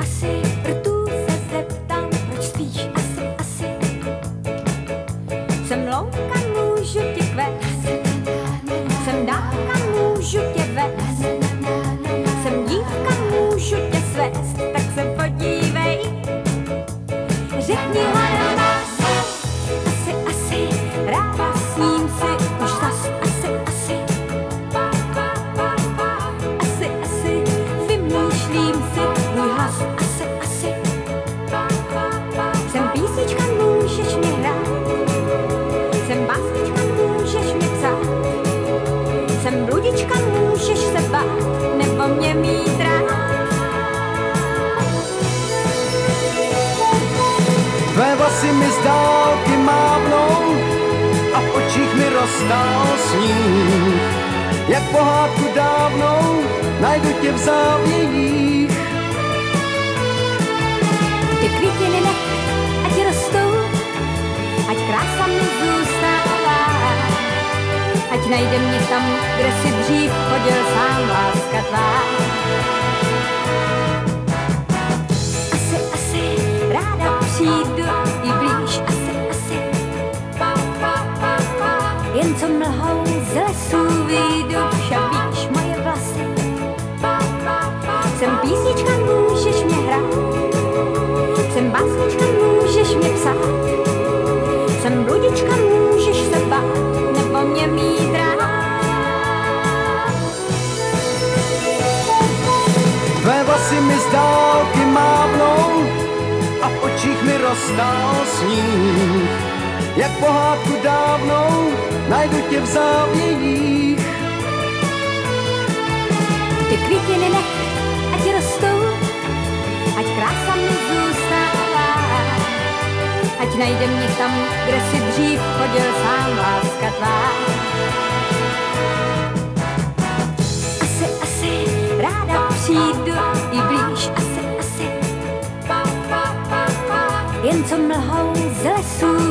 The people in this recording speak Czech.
asi, rtu se zeptám, proč spíš asi. Jsem louka, můžu tě kvést, jsem dálka, můžu tě vést, jsem dívka, můžu tě svést, tak se podívej, řekni hledám asi, ráda sním si už zas asi, vymýšlím si můj hlas asi. Jsem písnička, můžeš mě hrát, jsem básnička, můžeš mě psát, jsem bludička, můžeš se bát, nebo mě mít rád. Tvé vlasy mi z dálky mávnou a v očích mi roztál sníh. Jak pohádku dávnou najdu tě v závějích. Ty květiny nech, ať rostou, ať krása mi zůstává, ať najde mě tam, kde si dřív chodil sám, láska tvá. Asi, ráda přijdu i blíž, asi. Jen co mlhou z lesů vyjdu, však víš moje vlasy. Jsem písnička, můžeš mě hrát, jsem básnička, můžeš mě psát, jsem bludička, můžeš se bát, nebo mě mít rád. Tvé vlasy mi z dálky mávnou a v očích mi roztál sníh. Jak pohádku dávnou najdu tě v závějích. Ty květiny nech, ať rostou, ať krása mi zůstává, ať najde mě tam, kde si dřív chodil sám, láska tvá. Asi, ráda přijdu i blíž, asi. Jen co mlhou z lesů